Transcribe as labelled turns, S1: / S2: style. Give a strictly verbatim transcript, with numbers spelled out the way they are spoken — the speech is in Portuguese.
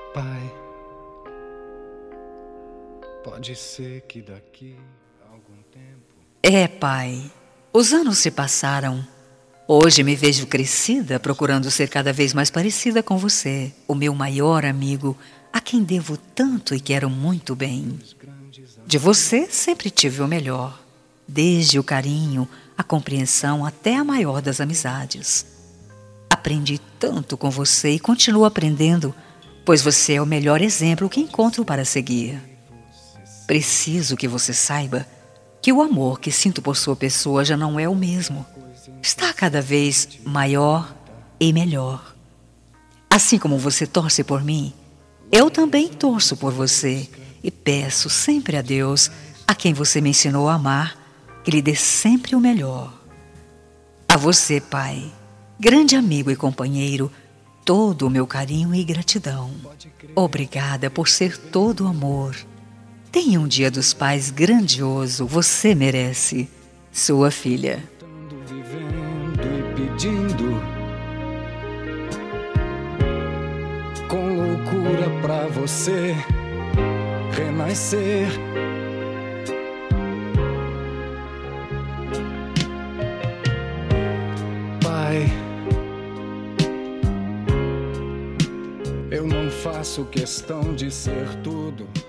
S1: Pai, pode ser que daqui a algum tempo...
S2: É, pai. Os anos se passaram. Hoje me vejo crescida, procurando ser cada vez mais parecida com você, o meu maior amigo, a quem devo tanto e quero muito bem. De você sempre tive o melhor, desde o carinho, a compreensão até a maior das amizades. Aprendi tanto com você e continuo aprendendo, pois você é o melhor exemplo que encontro para seguir. Preciso que você saiba que o amor que sinto por sua pessoa já não é o mesmo. Está cada vez maior e melhor. Assim como você torce por mim, eu também torço por você e peço sempre a Deus, a quem você me ensinou a amar, que lhe dê sempre o melhor. A você, pai, grande amigo e companheiro, todo o meu carinho e gratidão. Obrigada por ser todo amor. Tenha um Dia dos Pais grandioso, você merece. Sua filha.
S1: Vivendo e pedindo com loucura pra você renascer. Pai, eu não faço questão de ser tudo